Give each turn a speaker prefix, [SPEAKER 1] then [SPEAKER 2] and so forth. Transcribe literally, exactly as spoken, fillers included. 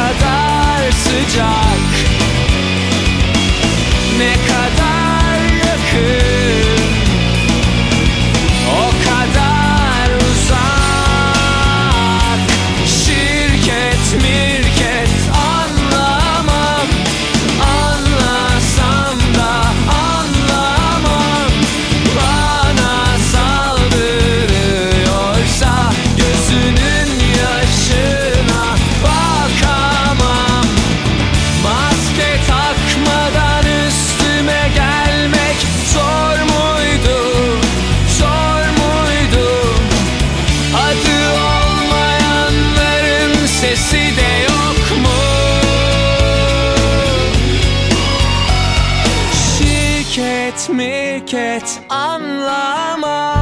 [SPEAKER 1] kadar sıcak, ne kadar yakın, o kadar uzak. Şirket mirket anlamam, anlasam da anlamam. Bana saldırıyorsa gözünün yaşına bakamam. Maske takmadan üstüme gelmek zor muydu, zor muydu? Adı olmayanların sesi de yok mu? Şirket mirket anlamam.